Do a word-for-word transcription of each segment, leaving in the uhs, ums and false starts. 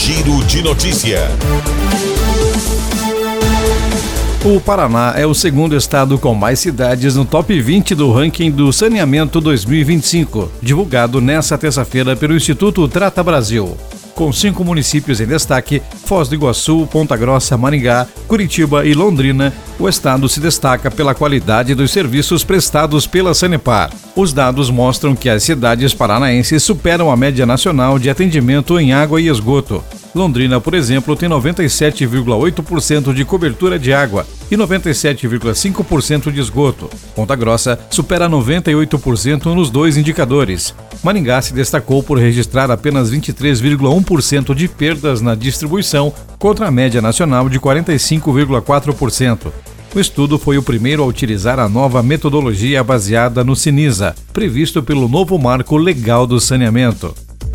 Giro de Notícia. O Paraná é o segundo estado com mais cidades no top vinte do ranking do Saneamento dois mil e vinte e cinco, divulgado nesta terça-feira pelo Instituto Trata Brasil. Com cinco municípios em destaque, Foz do Iguaçu, Ponta Grossa, Maringá, Curitiba e Londrina, o estado se destaca pela qualidade dos serviços prestados pela Sanepar. Os dados mostram que as cidades paranaenses superam a média nacional de atendimento em água e esgoto. Londrina, por exemplo, tem noventa e sete vírgula oito por cento de cobertura de água e noventa e sete vírgula cinco por cento de esgoto. Ponta Grossa supera noventa e oito por cento nos dois indicadores. Maringá se destacou por registrar apenas vinte e três vírgula um por cento de perdas na distribuição, contra a média nacional de quarenta e cinco vírgula quatro por cento. O estudo foi o primeiro a utilizar a nova metodologia baseada no Cinisa, previsto pelo novo Marco Legal do Saneamento.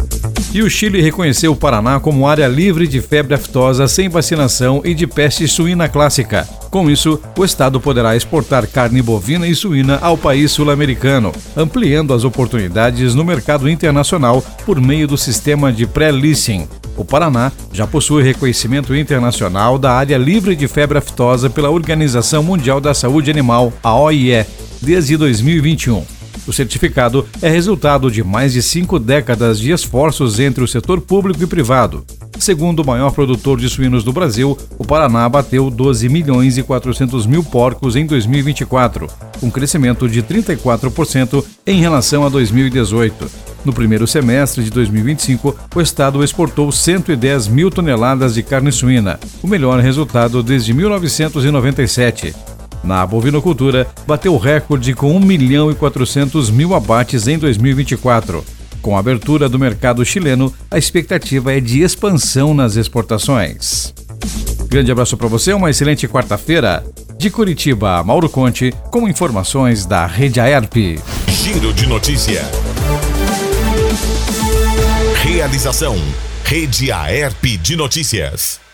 E o Chile reconheceu o Paraná como área livre de febre aftosa sem vacinação e de peste suína clássica. Com isso, o estado poderá exportar carne bovina e suína ao país sul-americano, ampliando as oportunidades no mercado internacional por meio do sistema de pré-leasing. O Paraná já possui reconhecimento internacional da área livre de febre aftosa pela Organização Mundial da Saúde Animal, a O I E, desde dois mil e vinte e um. O certificado é resultado de mais de cinco décadas de esforços entre o setor público e privado. Segundo o maior produtor de suínos do Brasil, o Paraná bateu doze milhões e quatrocentos mil porcos em dois mil e vinte e quatro, um crescimento de trinta e quatro por cento em relação a dois mil e dezoito. No primeiro semestre de dois mil e vinte e cinco, o estado exportou cento e dez mil toneladas de carne suína, o melhor resultado desde mil novecentos e noventa e sete. Na bovinocultura, bateu recorde com um milhão e quatrocentos mil abates em dois mil e vinte e quatro. Com a abertura do mercado chileno, a expectativa é de expansão nas exportações. Grande abraço para você, uma excelente quarta-feira. De Curitiba, Mauro Conte, com informações da Rede Aerp. Giro de Notícia. Realização: Rede Aerp de Notícias.